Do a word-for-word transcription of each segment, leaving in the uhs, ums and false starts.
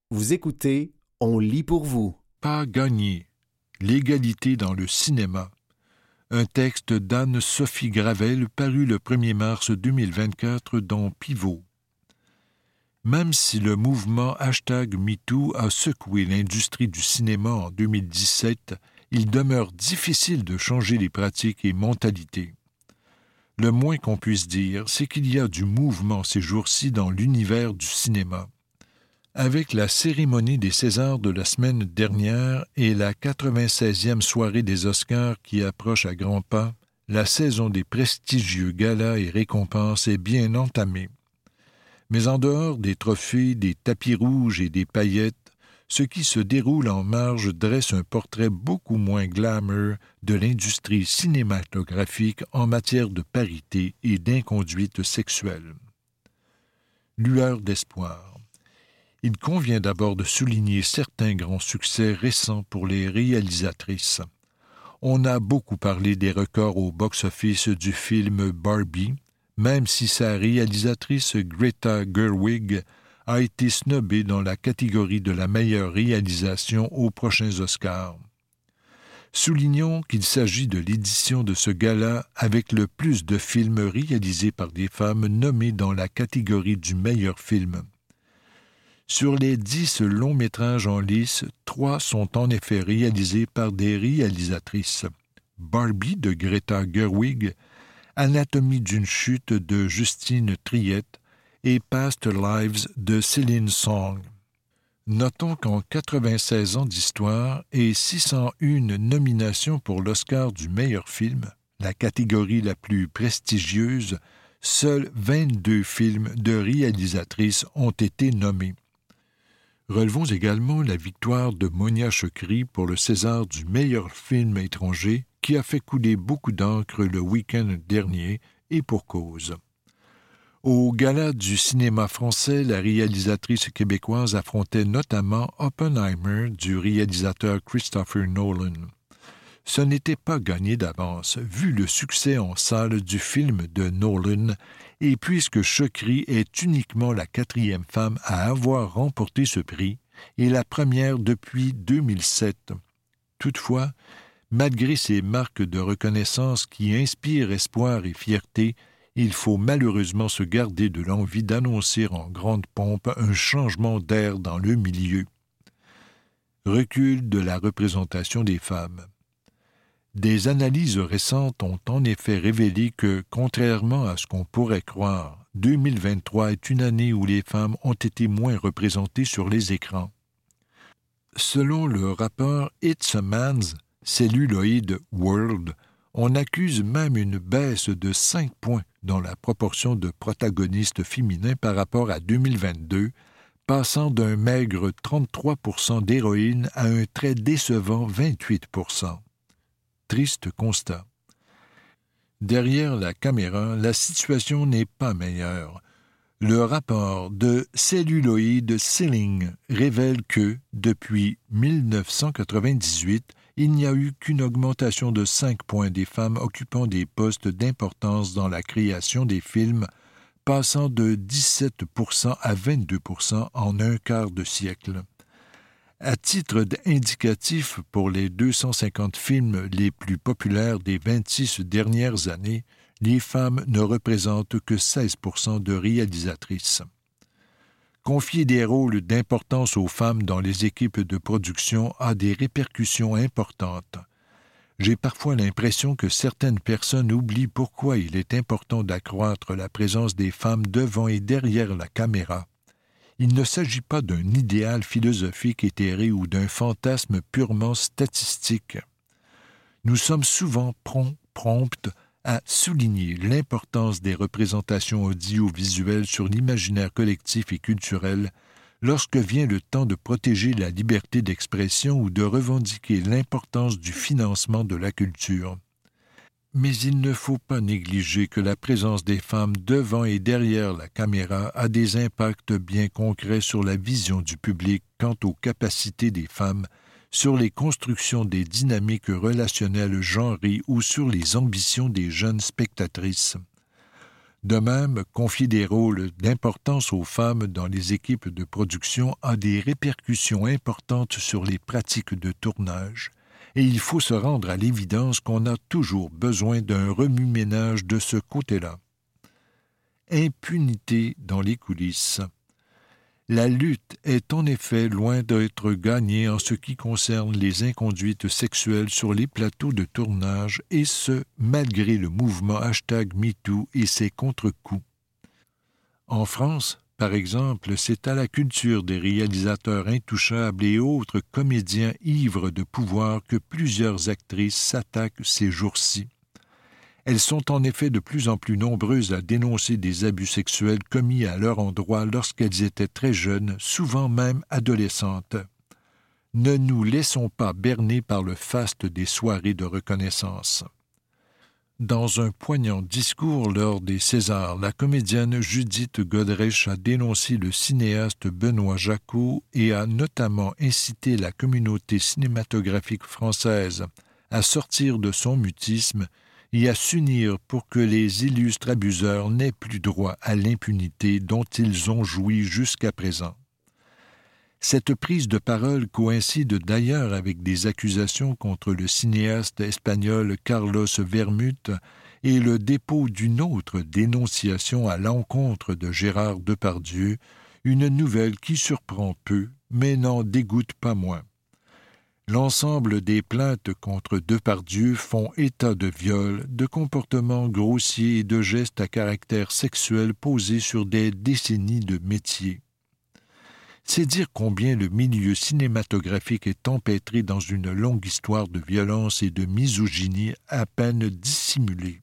Vous écoutez On lit pour vous. Pas gagné. L'égalité dans le cinéma. Un texte d'Anne-Sophie Gravel paru le premier mars deux mille vingt-quatre dans Pivot. Même si le mouvement hashtag MeToo a secoué l'industrie du cinéma en deux mille dix-sept, il demeure difficile de changer les pratiques et mentalités. Le moins qu'on puisse dire, c'est qu'il y a du mouvement ces jours-ci dans l'univers du cinéma. Avec la cérémonie des Césars de la semaine dernière et la quatre-vingt-seizième soirée des Oscars qui approche à grands pas, la saison des prestigieux galas et récompenses est bien entamée. Mais en dehors des trophées, des tapis rouges et des paillettes, ce qui se déroule en marge dresse un portrait beaucoup moins glamour de l'industrie cinématographique en matière de parité et d'inconduite sexuelle. Lueur d'espoir. Il convient d'abord de souligner certains grands succès récents pour les réalisatrices. On a beaucoup parlé des records au box-office du film Barbie, même si sa réalisatrice Greta Gerwig a été snobée dans la catégorie de la meilleure réalisation aux prochains Oscars. Soulignons qu'il s'agit de l'édition de ce gala avec le plus de films réalisés par des femmes nommés dans la catégorie du meilleur film. Sur les dix longs métrages en lice, trois sont en effet réalisés par des réalisatrices. Barbie de Greta Gerwig, Anatomie d'une chute de Justine Triet et Past Lives de Céline Song. Notons qu'en quatre-vingt-seize ans d'histoire et six cent un nominations pour l'Oscar du meilleur film, la catégorie la plus prestigieuse, seuls vingt-deux films de réalisatrices ont été nommés. Relevons également la victoire de Monia Chokri pour le César du meilleur film étranger qui a fait couler beaucoup d'encre le week-end dernier et pour cause. Au gala du cinéma français, la réalisatrice québécoise affrontait notamment Oppenheimer du réalisateur Christopher Nolan. Ce n'était pas gagné d'avance, vu le succès en salle du film de Nolan, et puisque Chokri est uniquement la quatrième femme à avoir remporté ce prix, et la première depuis deux mille sept. Toutefois, malgré ces marques de reconnaissance qui inspirent espoir et fierté, il faut malheureusement se garder de l'envie d'annoncer en grande pompe un changement d'air dans le milieu. Recul de la représentation des femmes. Des analyses récentes ont en effet révélé que, contrairement à ce qu'on pourrait croire, deux mille vingt-trois est une année où les femmes ont été moins représentées sur les écrans. Selon le rapport It's a Man's Celluloid World, on accuse même une baisse de cinq points dans la proportion de protagonistes féminins par rapport à deux mille vingt-deux, passant d'un maigre trente-trois pour cent d'héroïnes à un très décevant vingt-huit pour cent. Triste constat. Derrière la caméra, la situation n'est pas meilleure. Le rapport de Celluloid Ceiling révèle que, depuis mille neuf cent quatre-vingt-dix-huit, il n'y a eu qu'une augmentation de cinq points des femmes occupant des postes d'importance dans la création des films, passant de dix-sept pour cent à vingt-deux pour cent en un quart de siècle. À titre indicatif pour les deux cent cinquante films les plus populaires des vingt-six dernières années, les femmes ne représentent que seize pour cent de réalisatrices. Confier des rôles d'importance aux femmes dans les équipes de production a des répercussions importantes. J'ai parfois l'impression que certaines personnes oublient pourquoi il est important d'accroître la présence des femmes devant et derrière la caméra. Il ne s'agit pas d'un idéal philosophique éthéré ou d'un fantasme purement statistique. Nous sommes souvent prompts, promptes à souligner l'importance des représentations audiovisuelles sur l'imaginaire collectif et culturel lorsque vient le temps de protéger la liberté d'expression ou de revendiquer l'importance du financement de la culture. Mais il ne faut pas négliger que la présence des femmes devant et derrière la caméra a des impacts bien concrets sur la vision du public quant aux capacités des femmes, sur les constructions des dynamiques relationnelles genrées ou sur les ambitions des jeunes spectatrices. De même, confier des rôles d'importance aux femmes dans les équipes de production a des répercussions importantes sur les pratiques de tournage, et il faut se rendre à l'évidence qu'on a toujours besoin d'un remue-ménage de ce côté-là. Impunité dans les coulisses. La lutte est en effet loin d'être gagnée en ce qui concerne les inconduites sexuelles sur les plateaux de tournage, et ce, malgré le mouvement hashtag MeToo et ses contre-coups. En France, par exemple, c'est à la culture des réalisateurs intouchables et autres comédiens ivres de pouvoir que plusieurs actrices s'attaquent ces jours-ci. Elles sont en effet de plus en plus nombreuses à dénoncer des abus sexuels commis à leur endroit lorsqu'elles étaient très jeunes, souvent même adolescentes. Ne nous laissons pas berner par le faste des soirées de reconnaissance. Dans un poignant discours lors des Césars, la comédienne Judith Godrèche a dénoncé le cinéaste Benoît Jacquot et a notamment incité la communauté cinématographique française à sortir de son mutisme et à s'unir pour que les illustres abuseurs n'aient plus droit à l'impunité dont ils ont joui jusqu'à présent. Cette prise de parole coïncide d'ailleurs avec des accusations contre le cinéaste espagnol Carlos Vermut et le dépôt d'une autre dénonciation à l'encontre de Gérard Depardieu, une nouvelle qui surprend peu, mais n'en dégoûte pas moins. L'ensemble des plaintes contre Depardieu font état de viols, de comportements grossiers et de gestes à caractère sexuel posés sur des décennies de métier. C'est dire combien le milieu cinématographique est empêtré dans une longue histoire de violence et de misogynie à peine dissimulée.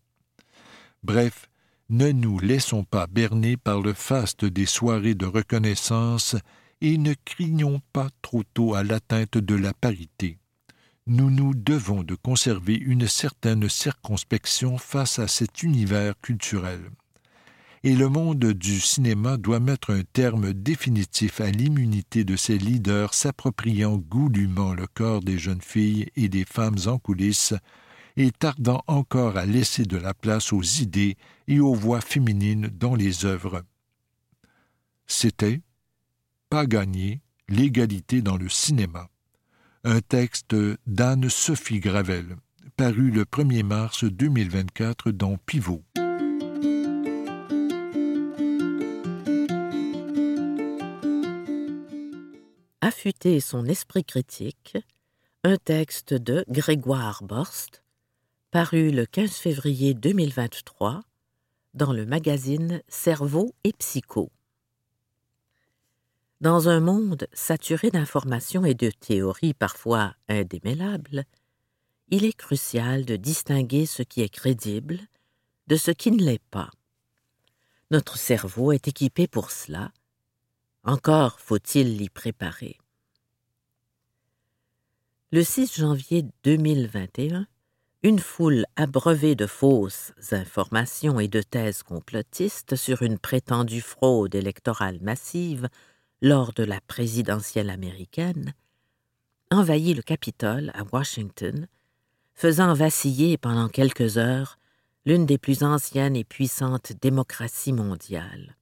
Bref, ne nous laissons pas berner par le faste des soirées de reconnaissance et ne crions pas trop tôt à l'atteinte de la parité. Nous nous devons de conserver une certaine circonspection face à cet univers culturel. Et le monde du cinéma doit mettre un terme définitif à l'immunité de ces leaders s'appropriant goulûment le corps des jeunes filles et des femmes en coulisses et tardant encore à laisser de la place aux idées et aux voix féminines dans les œuvres. C'était Pas gagné, l'égalité dans le cinéma. Un texte d'Anne-Sophie Gravel, paru le premier mars deux mille vingt-quatre dans Pivot. Affûter son esprit critique, un texte de Grégoire Borst, paru le quinze février deux mille vingt-trois dans le magazine Cerveau et Psycho. Dans un monde saturé d'informations et de théories parfois indémêlables, il est crucial de distinguer ce qui est crédible de ce qui ne l'est pas. Notre cerveau est équipé pour cela. Encore faut-il l'y préparer. Le six janvier deux mille vingt et un, une foule abreuvée de fausses informations et de thèses complotistes sur une prétendue fraude électorale massive lors de la présidentielle américaine envahit le Capitole à Washington, faisant vaciller pendant quelques heures l'une des plus anciennes et puissantes démocraties mondiales.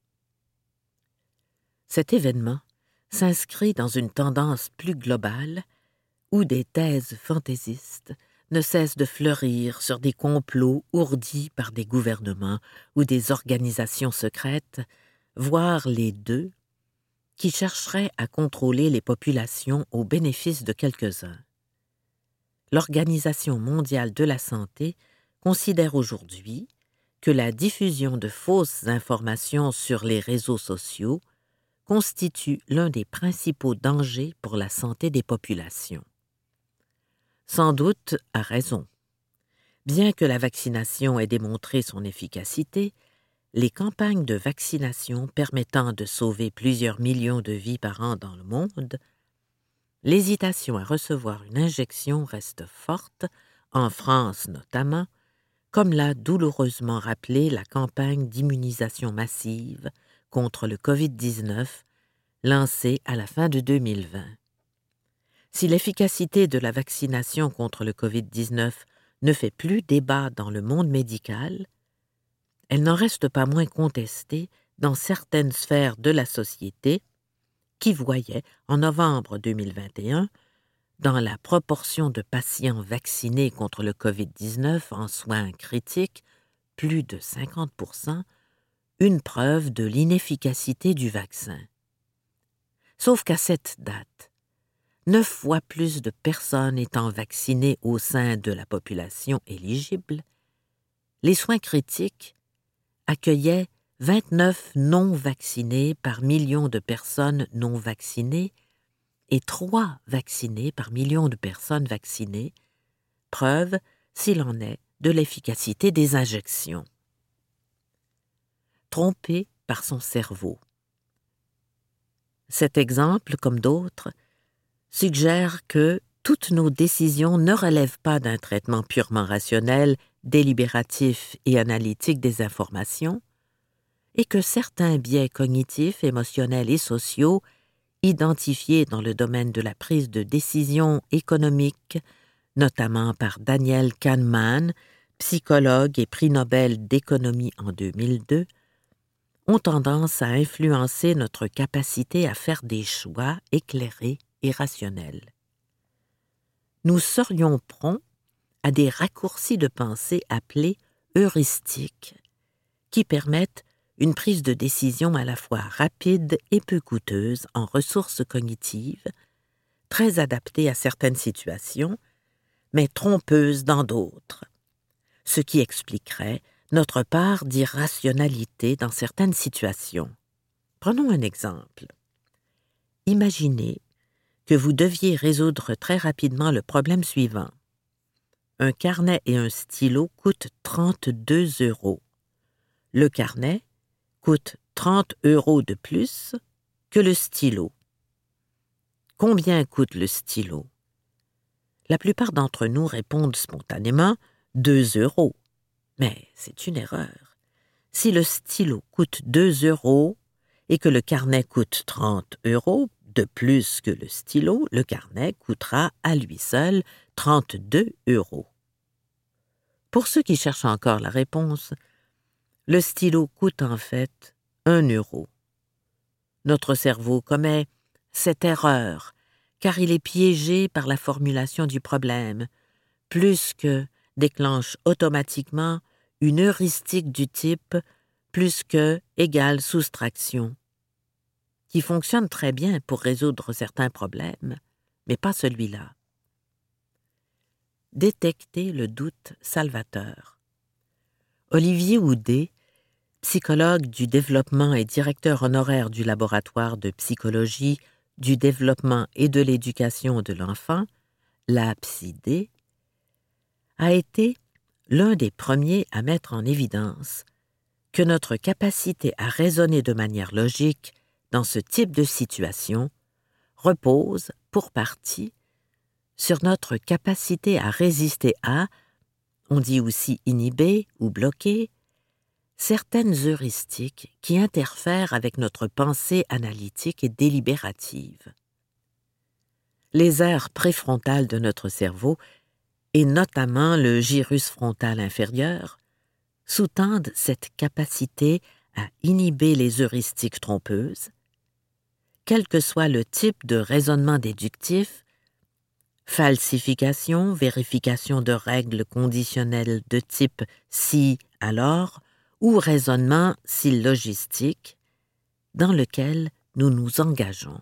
Cet événement s'inscrit dans une tendance plus globale où des thèses fantaisistes ne cessent de fleurir sur des complots ourdis par des gouvernements ou des organisations secrètes, voire les deux, qui chercheraient à contrôler les populations au bénéfice de quelques-uns. L'Organisation mondiale de la santé considère aujourd'hui que la diffusion de fausses informations sur les réseaux sociaux constitue l'un des principaux dangers pour la santé des populations. Sans doute à raison. Bien que la vaccination ait démontré son efficacité, les campagnes de vaccination permettant de sauver plusieurs millions de vies par an dans le monde, l'hésitation à recevoir une injection reste forte, en France notamment, comme l'a douloureusement rappelé la campagne d'immunisation massive contre le covid dix-neuf lancée à la fin de deux mille vingt. Si l'efficacité de la vaccination contre le covid dix-neuf ne fait plus débat dans le monde médical, elle n'en reste pas moins contestée dans certaines sphères de la société qui voyaient, en novembre deux mille vingt et un, dans la proportion de patients vaccinés contre le covid dix-neuf en soins critiques, plus de cinquante pour cent, une preuve de l'inefficacité du vaccin. Sauf qu'à cette date, neuf fois plus de personnes étant vaccinées au sein de la population éligible, les soins critiques accueillaient vingt-neuf non-vaccinés par million de personnes non vaccinées et trois vaccinés par million de personnes vaccinées, preuve, s'il en est, de l'efficacité des injections. Trompé par son cerveau. Cet exemple, comme d'autres, suggère que toutes nos décisions ne relèvent pas d'un traitement purement rationnel, délibératif et analytique des informations, et que certains biais cognitifs, émotionnels et sociaux, identifiés dans le domaine de la prise de décision économique, notamment par Daniel Kahneman, psychologue et prix Nobel d'économie en deux mille deux, ont tendance à influencer notre capacité à faire des choix éclairés et rationnels. Nous serions prompts à des raccourcis de pensée appelés heuristiques, qui permettent une prise de décision à la fois rapide et peu coûteuse en ressources cognitives, très adaptée à certaines situations, mais trompeuse dans d'autres, ce qui expliquerait notre part d'irrationalité dans certaines situations. Prenons un exemple. Imaginez que vous deviez résoudre très rapidement le problème suivant. Un carnet et un stylo coûtent trente-deux euros. Le carnet coûte trente euros de plus que le stylo. Combien coûte le stylo? La plupart d'entre nous répondent spontanément deux euros. Mais c'est une erreur. Si le stylo coûte deux euros et que le carnet coûte trente euros, de plus que le stylo, le carnet coûtera à lui seul trente-deux euros. Pour ceux qui cherchent encore la réponse, le stylo coûte en fait un euro. Notre cerveau commet cette erreur car il est piégé par la formulation du problème, plus que déclenche automatiquement une heuristique du type plus que égale soustraction, qui fonctionne très bien pour résoudre certains problèmes, mais pas celui-là. Détecter le doute salvateur. Olivier Houdet, psychologue du développement et directeur honoraire du laboratoire de psychologie, du développement et de l'éducation de l'enfant, la P S I D E, a été l'un des premiers à mettre en évidence que notre capacité à raisonner de manière logique dans ce type de situation repose, pour partie, sur notre capacité à résister à, on dit aussi inhiber ou bloquer, certaines heuristiques qui interfèrent avec notre pensée analytique et délibérative. Les aires préfrontales de notre cerveau, et notamment le gyrus frontal inférieur, sous-tendent cette capacité à inhiber les heuristiques trompeuses, quel que soit le type de raisonnement déductif, falsification, vérification de règles conditionnelles de type si, alors, ou raisonnement syllogistique, dans lequel nous nous engageons.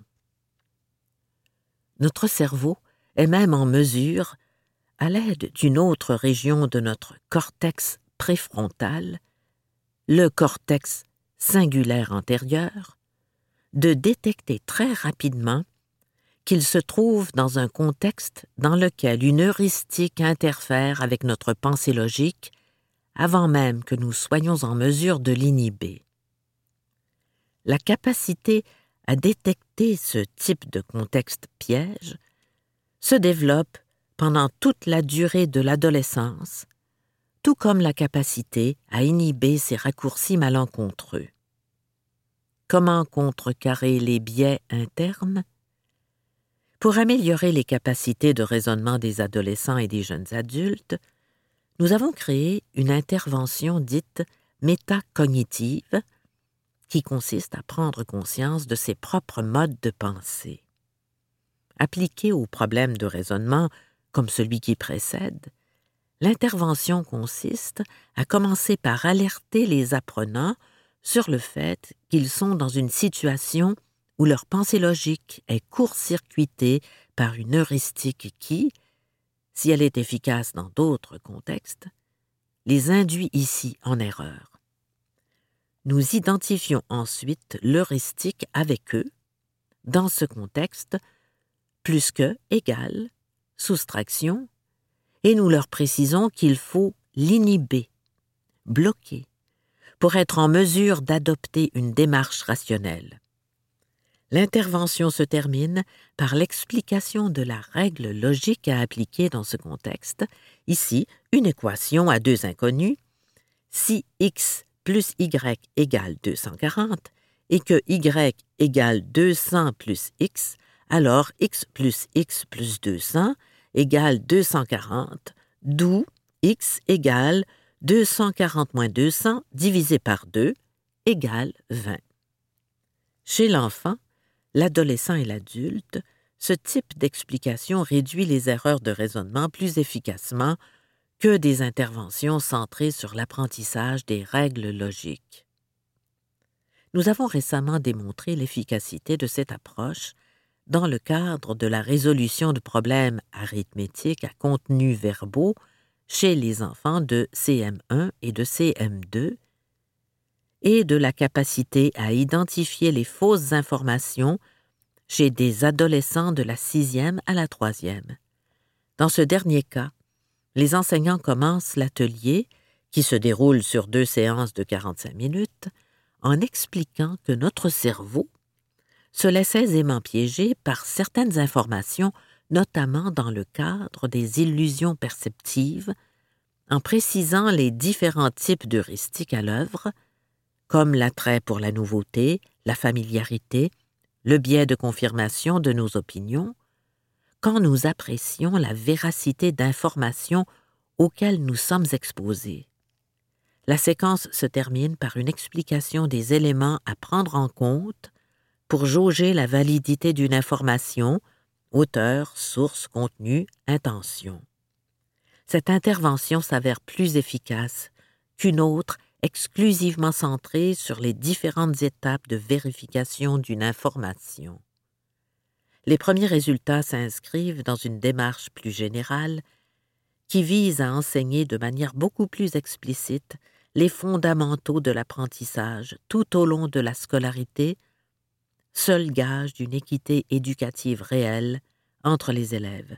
Notre cerveau est même en mesure, à l'aide d'une autre région de notre cortex préfrontal, le cortex singulaire antérieur, de détecter très rapidement qu'il se trouve dans un contexte dans lequel une heuristique interfère avec notre pensée logique avant même que nous soyons en mesure de l'inhiber. La capacité à détecter ce type de contexte piège se développe pendant toute la durée de l'adolescence, tout comme la capacité à inhiber ces raccourcis malencontreux. Comment contrecarrer les biais internes? Pour améliorer les capacités de raisonnement des adolescents et des jeunes adultes, nous avons créé une intervention dite métacognitive qui consiste à prendre conscience de ses propres modes de pensée. Appliquée aux problèmes de raisonnement comme celui qui précède, l'intervention consiste à commencer par alerter les apprenants sur le fait qu'ils sont dans une situation où leur pensée logique est court-circuitée par une heuristique qui, si elle est efficace dans d'autres contextes, les induit ici en erreur. Nous identifions ensuite l'heuristique avec eux, dans ce contexte, plus que égale, soustraction, et nous leur précisons qu'il faut l'inhiber, bloquer, pour être en mesure d'adopter une démarche rationnelle. L'intervention se termine par l'explication de la règle logique à appliquer dans ce contexte, ici une équation à deux inconnus, si x plus y égale deux cent quarante et que y égale deux cents plus x, alors x plus x plus deux cents égale deux cent quarante, d'où x égale deux cent quarante moins deux cents divisé par deux égale vingt. Chez l'enfant, l'adolescent et l'adulte, ce type d'explication réduit les erreurs de raisonnement plus efficacement que des interventions centrées sur l'apprentissage des règles logiques. Nous avons récemment démontré l'efficacité de cette approche dans le cadre de la résolution de problèmes arithmétiques à contenus verbaux chez les enfants de C M un et de C M deux et de la capacité à identifier les fausses informations chez des adolescents de la sixième à la troisième. Dans ce dernier cas, les enseignants commencent l'atelier, qui se déroule sur deux séances de quarante-cinq minutes, en expliquant que notre cerveau se laisse aisément piéger par certaines informations, notamment dans le cadre des illusions perceptives, en précisant les différents types d'heuristiques à l'œuvre, comme l'attrait pour la nouveauté, la familiarité, le biais de confirmation de nos opinions, quand nous apprécions la véracité d'informations auxquelles nous sommes exposés. La séquence se termine par une explication des éléments à prendre en compte pour jauger la validité d'une information, auteur, source, contenu, intention. Cette intervention s'avère plus efficace qu'une autre exclusivement centrée sur les différentes étapes de vérification d'une information. Les premiers résultats s'inscrivent dans une démarche plus générale qui vise à enseigner de manière beaucoup plus explicite les fondamentaux de l'apprentissage tout au long de la scolarité, seul gage d'une équité éducative réelle entre les élèves.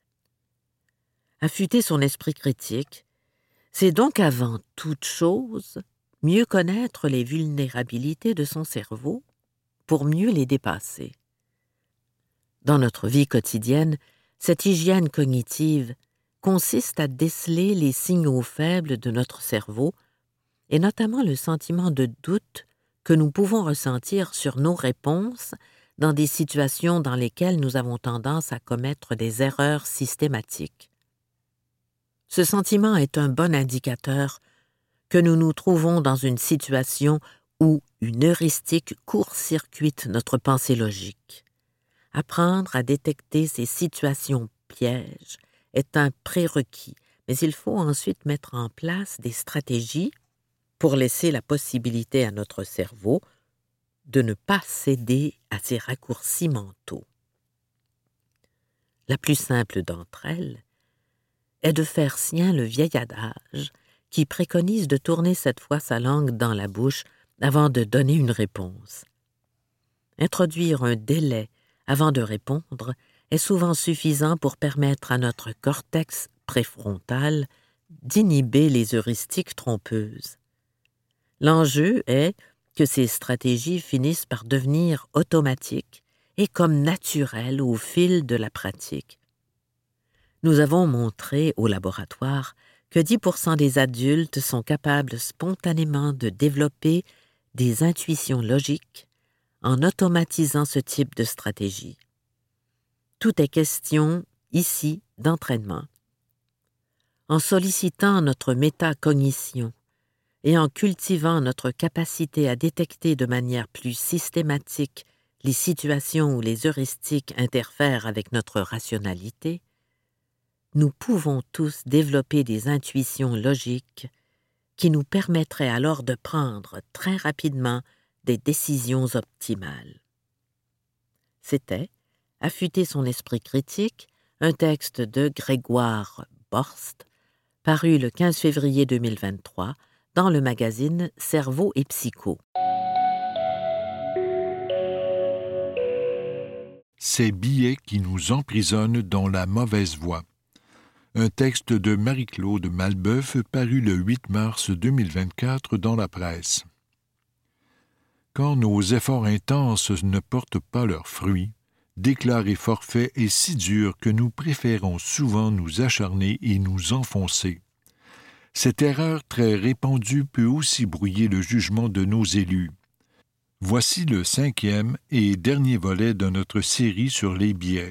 Affûter son esprit critique, c'est donc avant toute chose mieux connaître les vulnérabilités de son cerveau pour mieux les dépasser. Dans notre vie quotidienne, cette hygiène cognitive consiste à déceler les signaux faibles de notre cerveau et notamment le sentiment de doute que nous pouvons ressentir sur nos réponses dans des situations dans lesquelles nous avons tendance à commettre des erreurs systématiques. Ce sentiment est un bon indicateur que nous nous trouvons dans une situation où une heuristique court-circuite notre pensée logique. Apprendre à détecter ces situations pièges est un prérequis, mais il faut ensuite mettre en place des stratégies pour laisser la possibilité à notre cerveau de ne pas céder à ces raccourcis mentaux. La plus simple d'entre elles est de faire sien le vieil adage qui préconise de tourner cette fois sa langue dans la bouche avant de donner une réponse. Introduire un délai avant de répondre est souvent suffisant pour permettre à notre cortex préfrontal d'inhiber les heuristiques trompeuses. L'enjeu est que ces stratégies finissent par devenir automatiques et comme naturelles au fil de la pratique. Nous avons montré au laboratoire que dix pour cent des adultes sont capables spontanément de développer des intuitions logiques en automatisant ce type de stratégie. Tout est question, ici, d'entraînement. En sollicitant notre métacognition et en cultivant notre capacité à détecter de manière plus systématique les situations où les heuristiques interfèrent avec notre rationalité, nous pouvons tous développer des intuitions logiques qui nous permettraient alors de prendre très rapidement des décisions optimales. C'était « Affûter son esprit critique », un texte de Grégoire Borst, paru le quinze février deux mille vingt-trois dans le magazine Cerveau et Psycho. Ces billets qui nous emprisonnent dans la mauvaise voie. Un texte de Marie-Claude Malbeuf paru le huit mars deux mille vingt-quatre dans la presse. Quand nos efforts intenses ne portent pas leurs fruits, déclarer forfait est si dur que nous préférons souvent nous acharner et nous enfoncer. Cette erreur très répandue peut aussi brouiller le jugement de nos élus. Voici le cinquième et dernier volet de notre série sur les biais.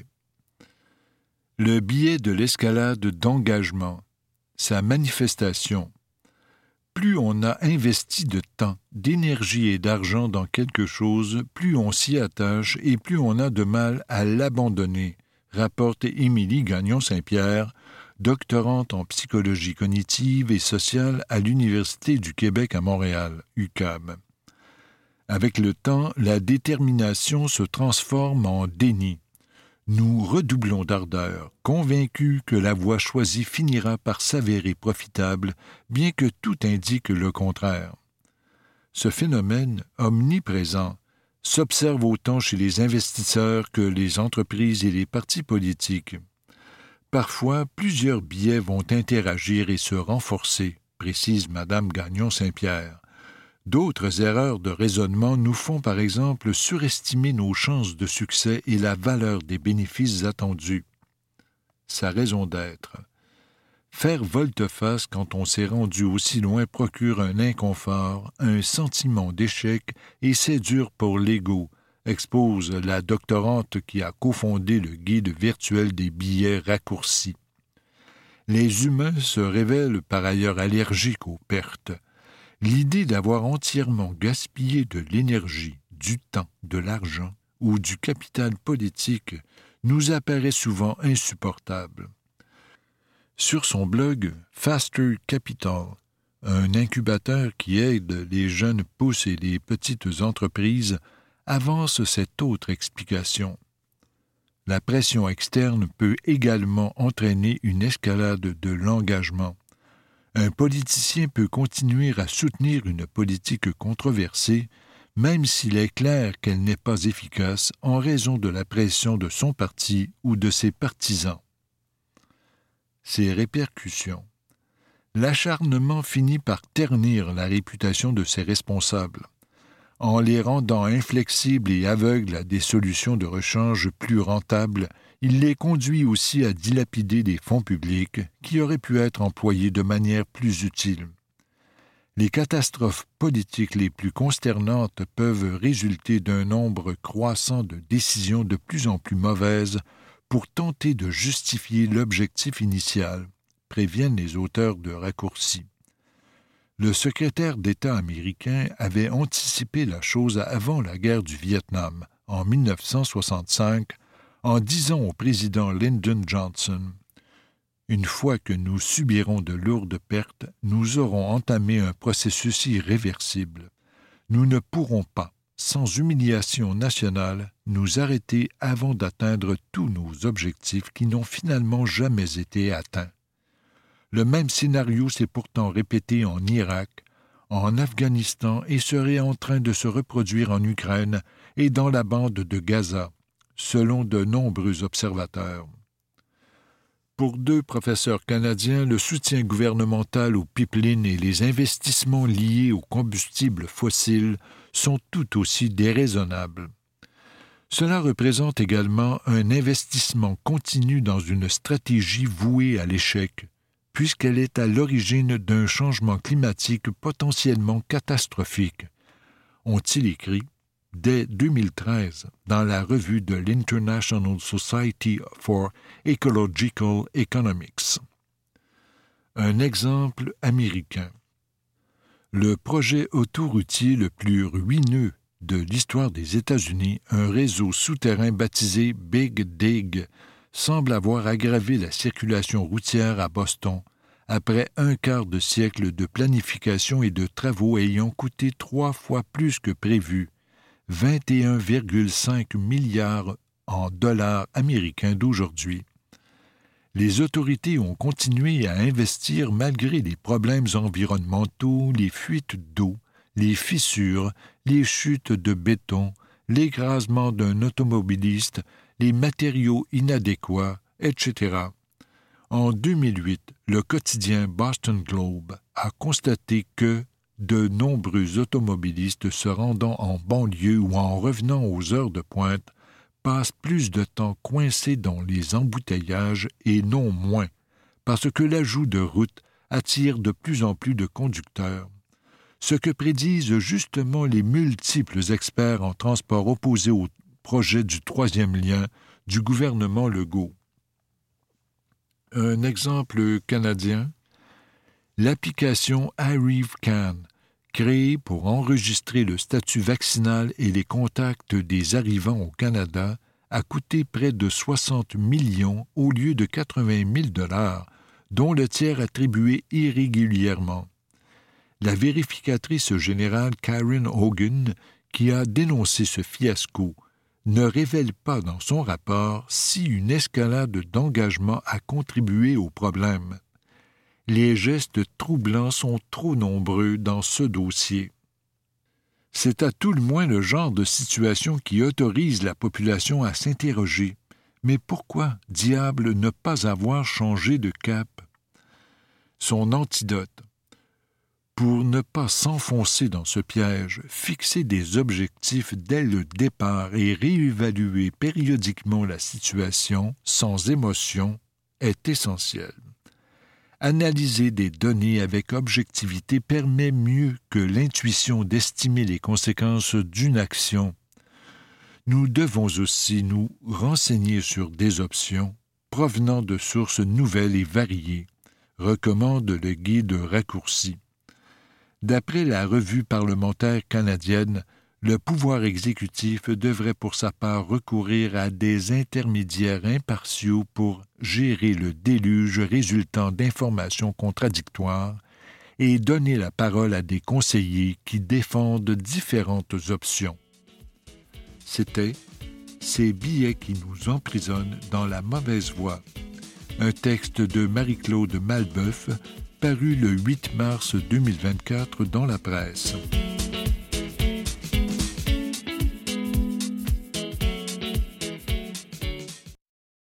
Le biais de l'escalade d'engagement, sa manifestation. Plus on a investi de temps, d'énergie et d'argent dans quelque chose, plus on s'y attache et plus on a de mal à l'abandonner, rapporte Émilie Gagnon-Saint-Pierre, doctorante en psychologie cognitive et sociale à l'Université du Québec à Montréal, U Q A M. Avec le temps, la détermination se transforme en déni. Nous redoublons d'ardeur, convaincus que la voie choisie finira par s'avérer profitable, bien que tout indique le contraire. Ce phénomène, omniprésent, s'observe autant chez les investisseurs que les entreprises et les partis politiques. Parfois, plusieurs biais vont interagir et se renforcer, précise Madame Gagnon-Saint-Pierre. D'autres erreurs de raisonnement nous font par exemple surestimer nos chances de succès et la valeur des bénéfices attendus. Sa raison d'être. Faire volte-face quand on s'est rendu aussi loin procure un inconfort, un sentiment d'échec et c'est dur pour l'ego, expose la doctorante qui a cofondé le guide virtuel des billets raccourcis. Les humains se révèlent par ailleurs allergiques aux pertes. L'idée d'avoir entièrement gaspillé de l'énergie, du temps, de l'argent ou du capital politique nous apparaît souvent insupportable. Sur son blog Faster Capital, un incubateur qui aide les jeunes pousses et les petites entreprises, avance cette autre explication. La pression externe peut également entraîner une escalade de l'engagement. Un politicien peut continuer à soutenir une politique controversée, même s'il est clair qu'elle n'est pas efficace en raison de la pression de son parti ou de ses partisans. Ses répercussions. L'acharnement finit par ternir la réputation de ses responsables, en les rendant inflexibles et aveugles à des solutions de rechange plus rentables. Il les conduit aussi à dilapider des fonds publics qui auraient pu être employés de manière plus utile. Les catastrophes politiques les plus consternantes peuvent résulter d'un nombre croissant de décisions de plus en plus mauvaises pour tenter de justifier l'objectif initial, préviennent les auteurs de raccourcis. Le secrétaire d'État américain avait anticipé la chose avant la guerre du Vietnam, en mille neuf cent soixante-cinq, en disant au président Lyndon Johnson « Une fois que nous subirons de lourdes pertes, nous aurons entamé un processus irréversible. Nous ne pourrons pas, sans humiliation nationale, nous arrêter avant d'atteindre tous nos objectifs qui n'ont finalement jamais été atteints. » Le même scénario s'est pourtant répété en Irak, en Afghanistan et serait en train de se reproduire en Ukraine et dans la bande de Gaza, selon de nombreux observateurs. Pour deux professeurs canadiens, le soutien gouvernemental aux pipelines et les investissements liés aux combustibles fossiles sont tout aussi déraisonnables. Cela représente également un investissement continu dans une stratégie vouée à l'échec, puisqu'elle est à l'origine d'un changement climatique potentiellement catastrophique, ont-ils écrit dès deux mille treize dans la revue de l'International Society for Ecological Economics. Un exemple américain. Le projet autoroutier le plus ruineux de l'histoire des États-Unis, un réseau souterrain baptisé Big Dig, semble avoir aggravé la circulation routière à Boston après un quart de siècle de planification et de travaux ayant coûté trois fois plus que prévu, vingt et un virgule cinq milliards en dollars américains d'aujourd'hui. Les autorités ont continué à investir malgré les problèmes environnementaux, les fuites d'eau, les fissures, les chutes de béton, l'écrasement d'un automobiliste, les matériaux inadéquats, et cetera. En deux mille huit, le quotidien Boston Globe a constaté que de nombreux automobilistes se rendant en banlieue ou en revenant aux heures de pointe passent plus de temps coincés dans les embouteillages et non moins, parce que l'ajout de routes attire de plus en plus de conducteurs. Ce que prédisent justement les multiples experts en transport opposés au projet du troisième lien du gouvernement Legault. Un exemple canadien, l'application ArriveCan, créée pour enregistrer le statut vaccinal et les contacts des arrivants au Canada, a coûté près de soixante millions au lieu de quatre-vingt mille dollars, dont le tiers attribué irrégulièrement. La vérificatrice générale Karen Hogan, qui a dénoncé ce fiasco, ne révèle pas dans son rapport si une escalade d'engagement a contribué au problème. Les gestes troublants sont trop nombreux dans ce dossier. C'est à tout le moins le genre de situation qui autorise la population à s'interroger. Mais pourquoi, diable, ne pas avoir changé de cap? Son antidote. Pour ne pas s'enfoncer dans ce piège, fixer des objectifs dès le départ et réévaluer périodiquement la situation sans émotion est essentiel. Analyser des données avec objectivité permet mieux que l'intuition d'estimer les conséquences d'une action. Nous devons aussi nous renseigner sur des options provenant de sources nouvelles et variées, recommande le guide raccourci. D'après la revue parlementaire canadienne, le pouvoir exécutif devrait pour sa part recourir à des intermédiaires impartiaux pour gérer le déluge résultant d'informations contradictoires et donner la parole à des conseillers qui défendent différentes options. C'était « Ces billets qui nous emprisonnent dans la mauvaise voie », un texte de Marie-Claude Malbeuf paru le huit mars deux mille vingt-quatre dans la presse.